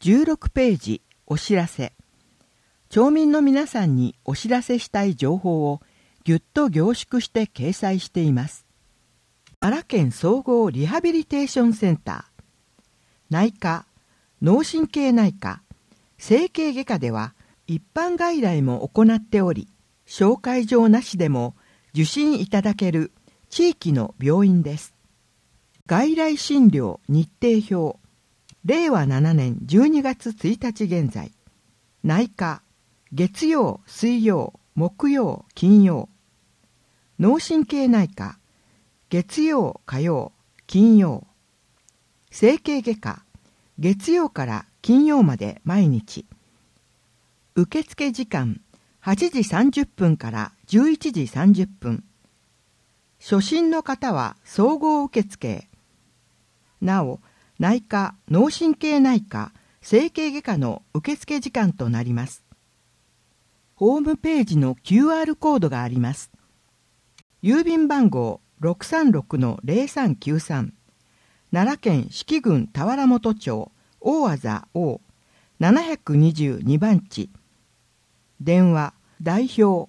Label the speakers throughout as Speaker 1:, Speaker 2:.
Speaker 1: 16ページお知らせ。町民の皆さんにお知らせしたい情報をぎゅっと凝縮して掲載しています。奈良県総合リハビリテーションセンター、内科、脳神経内科、整形外科では一般外来も行っており、紹介状なしでも受診いただける地域の病院です。外来診療日程表、令和7年12月1日現在、内科、月曜、水曜、木曜、金曜。脳神経内科、月曜、火曜、金曜。整形外科、月曜から金曜まで毎日。受付時間、8時30分から11時30分。初診の方は総合受付。なお、内科、脳神経内科、整形外科の受付時間となります。ホームページの QR コードがあります。郵便番号 636-0393 奈良県四季郡田原本町大字王722番地。電話代表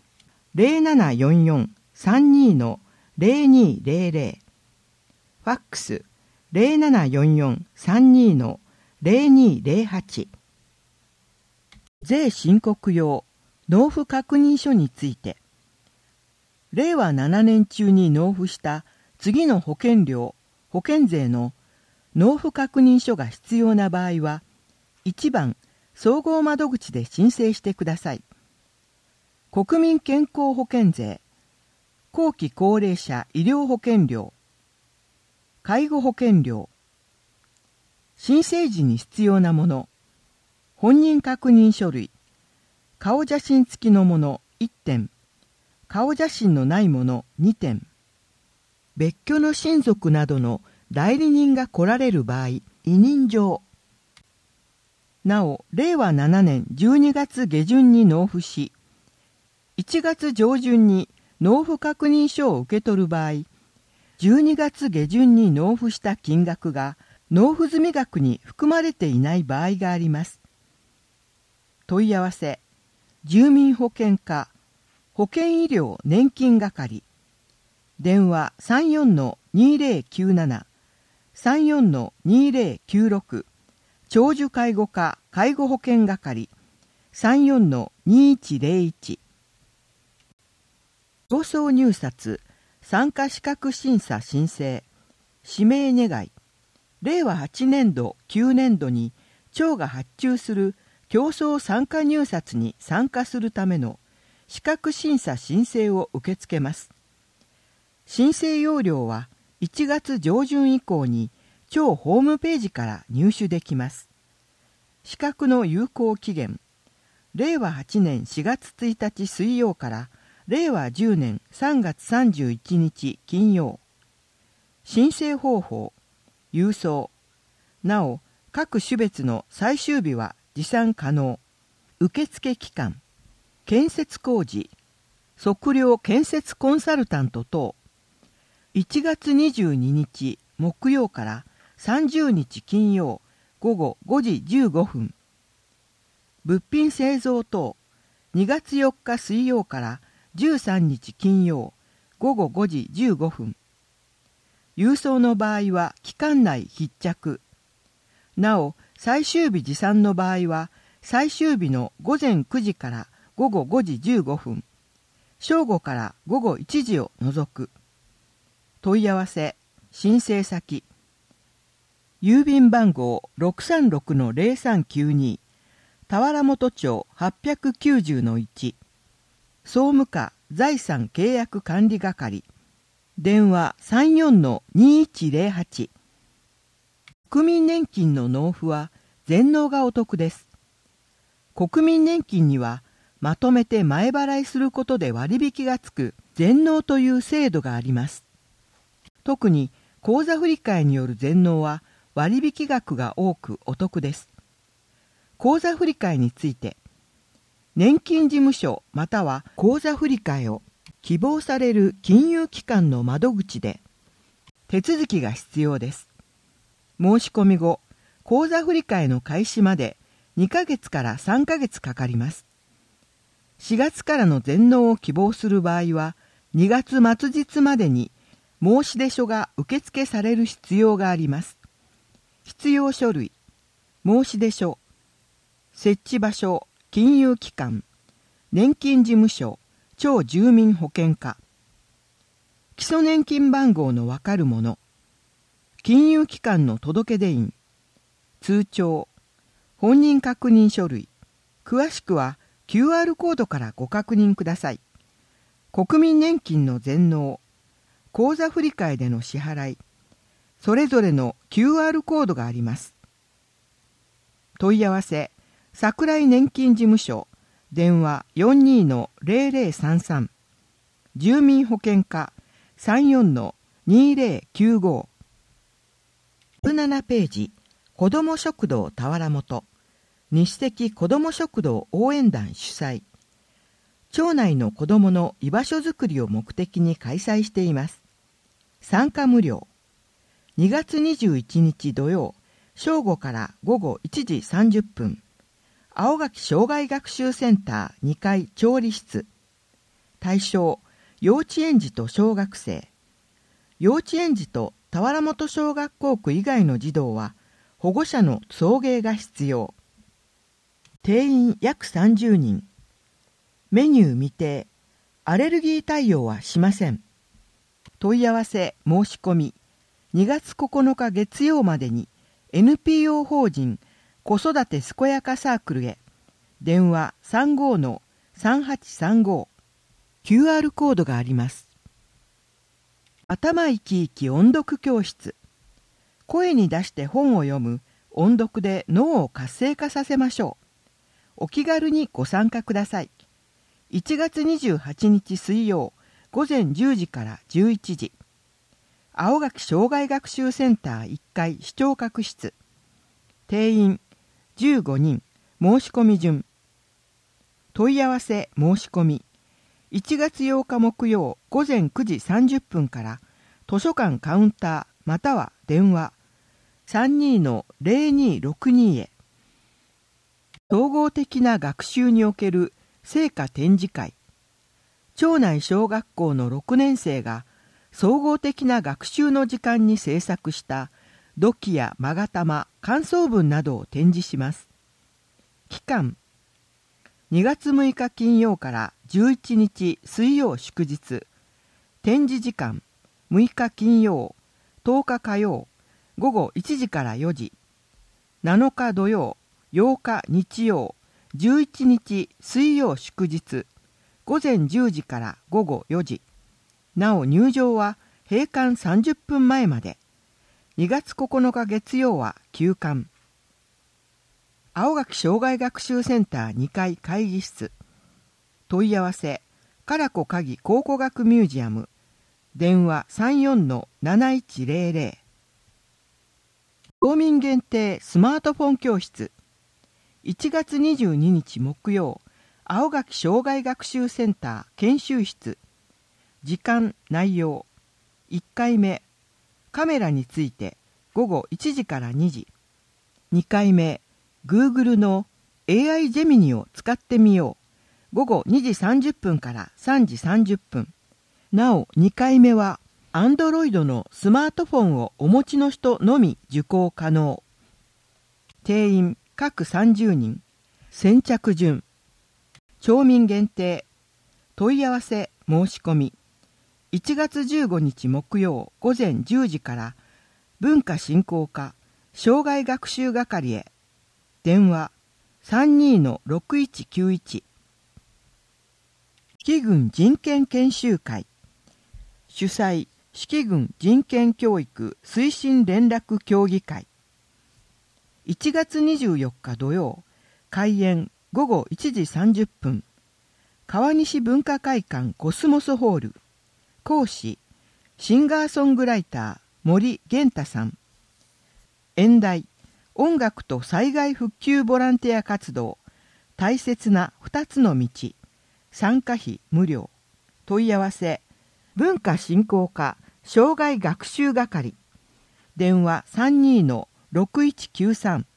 Speaker 1: 0744-32-0200 ファックス 0744-32-0208。税申告用納付確認書について、令和7年中に納付した次の保険料・保険税の納付確認書が必要な場合は、1番総合窓口で申請してください。国民健康保険税、後期高齢者医療保険料、介護保険料、申請時に必要なもの、本人確認書類、顔写真付きのもの1点、顔写真のないもの2点、別居の親族などの代理人が来られる場合、委任状。なお、令和7年12月下旬に納付し、1月上旬に納付確認書を受け取る場合、12月下旬に納付した金額が納付済額に含まれていない場合があります。問い合わせ、住民保険課、保険医療年金係、電話 34-2097、34-2096、長寿介護課介護保険係、34-2101。競争入札、参加資格審査申請、指名願い、令和8年度9年度に庁が発注する競争参加入札に参加するための資格審査申請を受け付けます。申請要領は1月上旬以降に庁ホームページから入手できます。資格の有効期限、令和8年4月1日水曜から令和10年3月31日金曜。申請方法、郵送。なお、各種別の最終日は持参可能。受付期間、建設工事、測量建設コンサルタント等。1月22日木曜から30日金曜午後5時15分。物品製造等、2月4日水曜から13日金曜午後5時15分。郵送の場合は期間内必着。なお、最終日持参の場合は最終日の午前9時から午後5時15分、正午から午後1時を除く。問い合わせ、申請先。郵便番号 636-0392 田原本町890-1、総務課財産契約管理係、電話 34-2108。国民年金の納付は全納がお得です。国民年金にはまとめて前払いすることで割引がつく全納という制度があります。特に口座振替による全納は割引額が多くお得です。口座振替について、年金事務所または口座振替を希望される金融機関の窓口で手続きが必要です。申し込み後、 口座振替の開始まで2ヶ月から3ヶ月かかります。4月からの全納を希望する場合は、2月末日までに申出書が受付される必要があります。必要書類、申出書、設置場所、金融機関、年金事務所、町住民保険課、基礎年金番号のわかるもの、金融機関の届出印、通帳、本人確認書類、詳しくは QR コードからご確認ください。国民年金の全納、口座振替での支払い、それぞれの QR コードがあります。問い合わせ、桜井年金事務所、電話 42-0033、住民保険課 34-2095。17ページ、子ども食堂田原本、西関子ども食堂応援団主催。町内の子どもの居場所づくりを目的に開催しています。参加無料。2月21日土曜、正午から午後1時30分。青垣障害学習センター2階調理室。対象、幼稚園児と小学生。幼稚園児と田原本小学校区以外の児童は、保護者の送迎が必要。定員約30人。メニュー未定。アレルギー対応はしません。問い合わせ申し込み。2月9日月曜までに NPO 法人子育て健やかサークルへ。電話 35-3835。QR コードがあります。頭生き生き音読教室。声に出して本を読む音読で脳を活性化させましょう。お気軽にご参加ください。1月28日水曜午前10時から11時。青垣障害学習センター1階視聴覚室。定員15人。申し込み順。問い合わせ申し込み。1月8日木曜午前9時30分から図書館カウンターまたは電話 32-0262 へ。総合的な学習における成果展示会。町内小学校の6年生が総合的な学習の時間に制作した土器や勾玉、感想文などを展示します。期間2月6日金曜から11日水曜祝日。展示時間6日金曜、10日火曜、午後1時から4時。7日土曜、8日日曜、11日水曜祝日。午前10時から午後4時。なお入場は閉館30分前まで。2月9日月曜は休館。青垣障害学習センター2階会議室。問い合わせ、唐子鍵考古学ミュージアム。電話 34-7100。町民限定スマートフォン教室。1月22日木曜、青垣障害学習センター研修室。時間、内容。1回目、カメラについて午後1時から2時。2回目、Google の AI ジェミニを使ってみよう。午後2時30分から3時30分。なお2回目は Android のスマートフォンをお持ちの人のみ受講可能。定員各30人。先着順。町民限定。問い合わせ申し込み。1月15日木曜午前10時から文化振興課障害学習係へ。電話 32-6191。四季郡人権研修会。主催、四季郡人権教育推進連絡協議会。1月24日土曜、開演午後1時30分。川西文化会館コスモスホール。講師、シンガーソングライター森源太さん。演題、音楽と災害復旧ボランティア活動、大切な2つの道。参加費無料。問い合わせ、文化振興課障害学習係。電話 6193。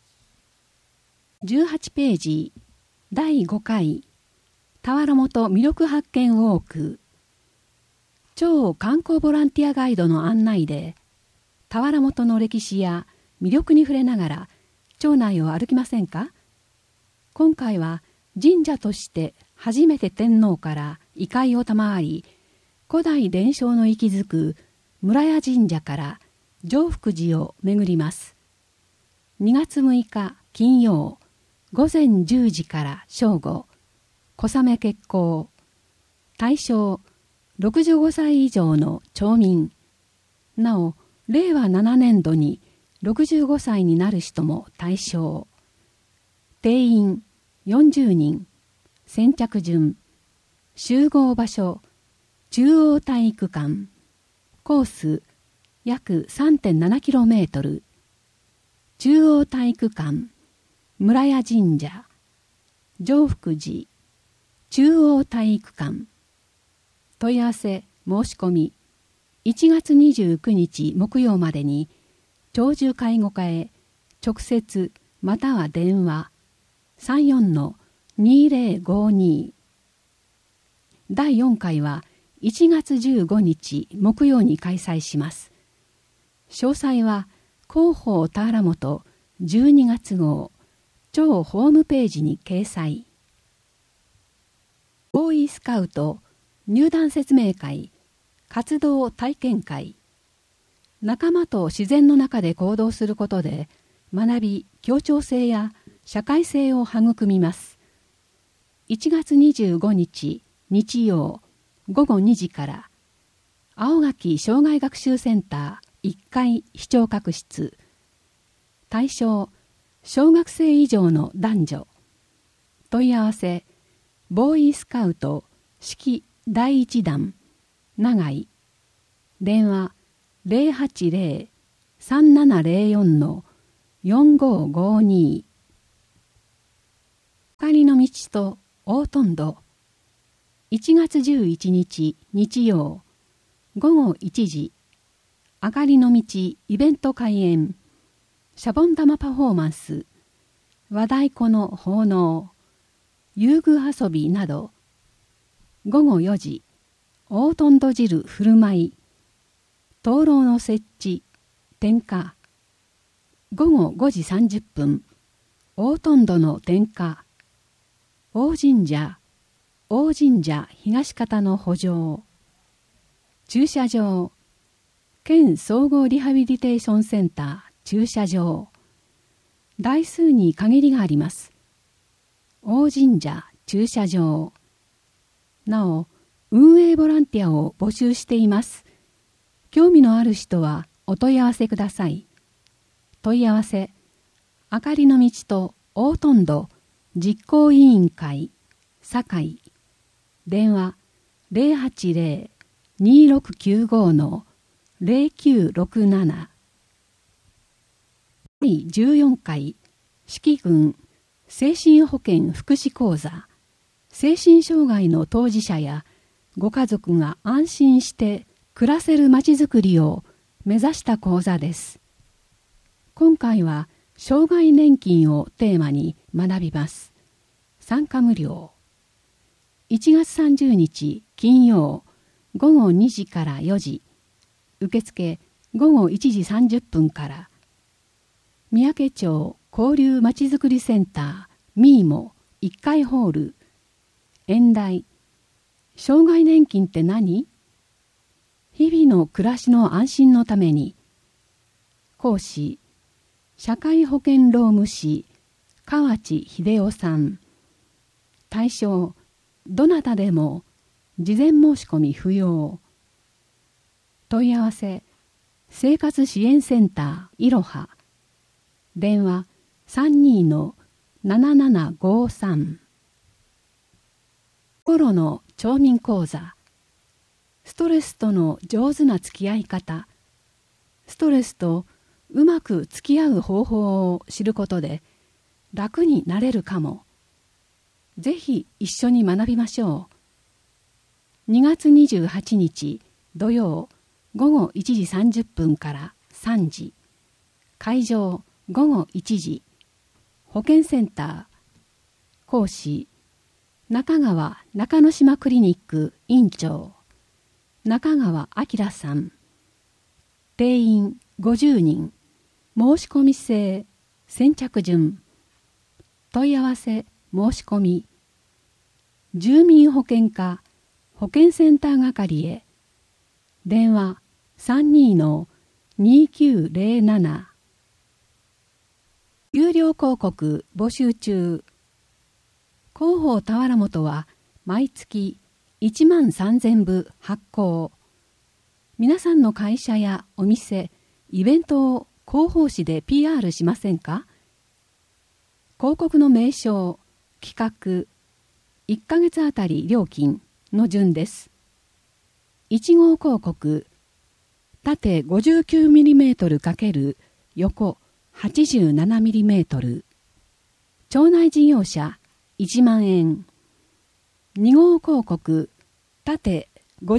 Speaker 2: 18ページ第5回田原本魅力発見ウォーク。超観光ボランティアガイドの案内で田原本の歴史や魅力に触れながら町内を歩きませんか。今回は神社として初めて天皇から位階を賜り、古代伝承の息づく村屋神社から常福寺を巡ります。2月6日金曜午前10時から正午、小雨決行。対象65歳以上の町民。なお、令和7年度に65歳になる人も対象。定員40人。先着順。集合場所中央体育館。コース約 3.7km。中央体育館村屋神社常福寺中央体育館。問い合わせ申し込み1月29日木曜までに長寿介護課へ直接または電話 34-2052。 第4回は1月15日木曜に開催します。詳細は広報田原本12月号町ホームページに掲載。ボーイスカウト入団説明会活動体験会。仲間と自然の中で行動することで学び協調性や社会性を育みます。1月25日日曜午後2時から青垣障害学習センター1階視聴覚室。対象小学生以上の男女。問い合わせボーイスカウト式第1弾長井。電話 080-3704-4552。光の道と大トンド。1月11日日曜午後1時、あかりの道イベント開演。シャボン玉パフォーマンス、和太鼓の奉納、遊具遊びなど。午後4時、大トンド汁振る舞い、灯籠の設置、点火。午後5時30分、大トンドの点火。大神社東方の補助。駐車場、県総合リハビリテーションセンター駐車場。台数に限りがあります。大神社駐車場。なお、運営ボランティアを募集しています。興味のある人はお問い合わせください。問い合わせ、あかりの道と大トンド実行委員会堺。電話 080-2695-0967。第14回四季郡精神保健福祉講座。精神障害の当事者やご家族が安心して暮らせるまちづくりを目指した講座です。今回は障害年金をテーマに学びます。参加無料。1月30日金曜午後2時から4時。受付午後1時30分から。三宅町交流まちづくりセンターミーモ1階ホール。演題、障害年金って何？日々の暮らしの安心のために。講師、社会保険労務士河内秀夫さん。対象、どなたでも事前申し込み不要。問い合わせ、生活支援センターいろは。電話 32-7753。心の町民講座。ストレスとの上手な付き合い方。ストレスとうまく付き合う方法を知ることで楽になれるかも。ぜひ一緒に学びましょう。2月28日土曜午後1時30分から3時。会場午後1時、保健センター、講師、中川中之島クリニック院長、中川明さん。定員50人、申し込み制、先着順。問い合わせ申し込み。住民保健課保健センター係へ。電話32-2907。有料広告募集中。広報田原本は毎月13,000部発行。皆さんの会社やお店、イベントを広報誌で PR しませんか？広告の名称、企画、1ヶ月あたり料金の順です。1号広告、縦 59mm× 横 87mm。町内事業者1万円。2号広告、縦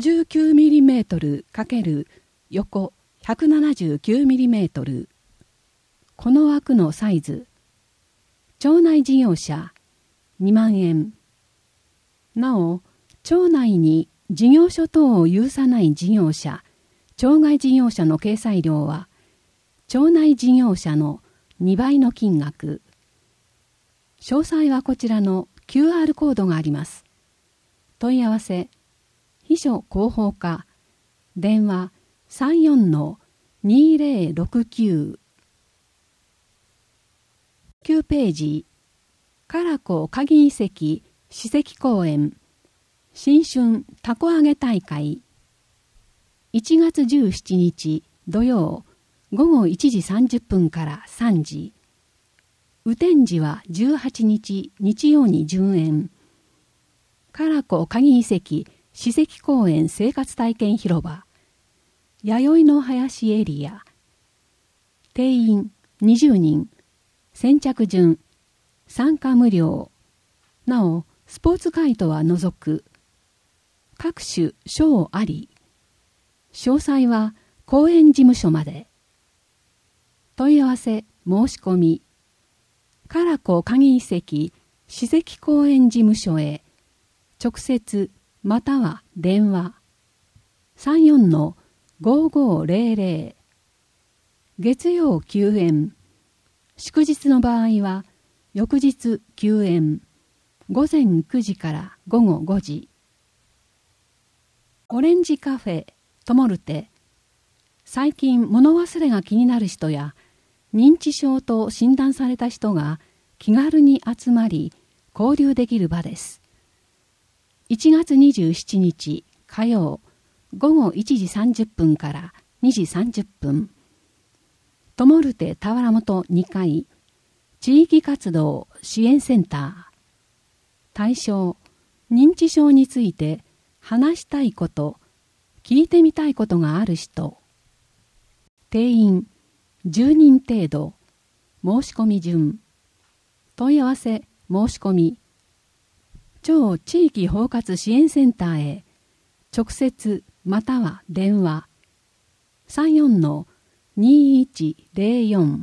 Speaker 2: 59mm× 横 179mm。この枠のサイズ。町内事業者2万円。なお、町内に事業所等を有さない事業者、町外事業者の掲載料は、町内事業者の2倍の金額。詳細はこちらの QR コードがあります。問い合わせ、秘書広報課、電話34-2069。9ページ、唐子鍵遺跡史跡公園、新春たこ揚げ大会。1月17日土曜午後1時30分から3時。雨天時は18日日曜に順延。唐子鍵遺跡史跡公園生活体験広場、弥生の林エリア。定員20人。先着順。参加無料。なお、スポーツカイトは除く。各種賞あり。詳細は公園事務所まで。問い合わせ申し込み。唐子鍵遺跡史跡公園事務所へ直接または電話 34-5500。月曜休園。祝日の場合は翌日休園。午前9時から午後5時。オレンジカフェトモルテ。最近物忘れが気になる人や認知症と診断された人が気軽に集まり交流できる場です。1月27日火曜午後1時30分から2時30分。トモルテ田原本2階地域活動支援センター。対象、認知症について話したいこと、聞いてみたいことがある人。定員10人程度。申し込み順。問い合わせ申し込み。町地域包括支援センターへ直接または電話 34-2104。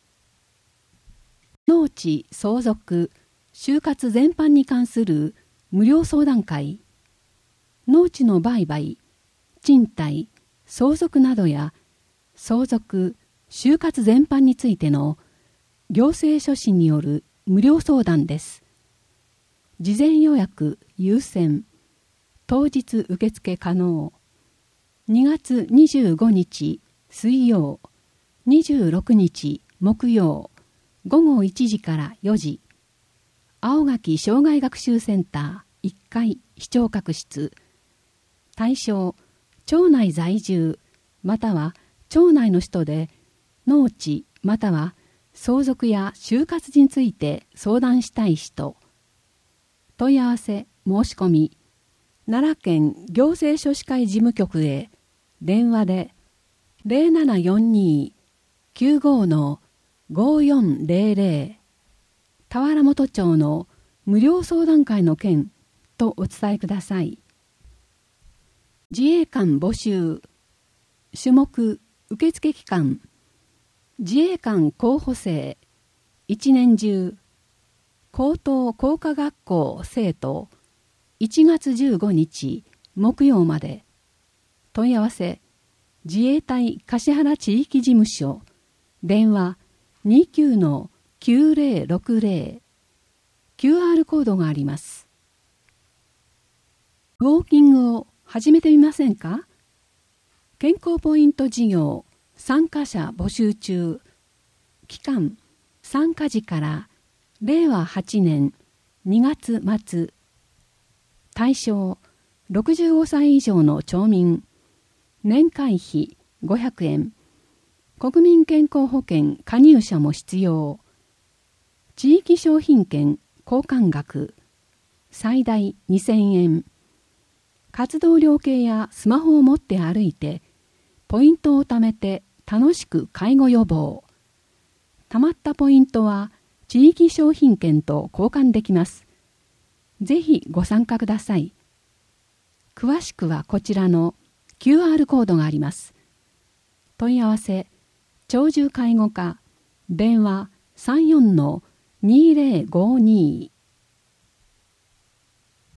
Speaker 2: 農地相続就活全般に関する無料相談会。農地の売買、賃貸、相続などや相続、就活全般についての行政書士による無料相談です。事前予約優先。当日受付可能。2月25日水曜、26日木曜、午後1時から4時。青垣障害学習センター1階視聴覚室。対象、町内在住または町内の人で農地または相続や就活について相談したい人。問い合わせ申し込み。奈良県行政書士会事務局へ電話で 0742-95-5400 田原本町の無料相談会の件とお伝えください。自衛官募集。種目受付期間自衛官候補生一年中高等工科学校生徒1月15日木曜まで。問い合わせ自衛隊橿原地域事務所電話 29-9060 QR コードがあります。ウォーキングを始めてみませんか？健康ポイント事業参加者募集中。期間参加時から令和8年2月末。対象65歳以上の町民。年会費500円。国民健康保険加入者も必要。地域商品券交換額最大2000円。活動量計やスマホを持って歩いてポイントを貯めて楽しく介護予防。貯まったポイントは地域商品券と交換できます。ぜひご参加ください。詳しくはこちらのQR コードがあります。問い合わせ長寿介護課電話 34-2052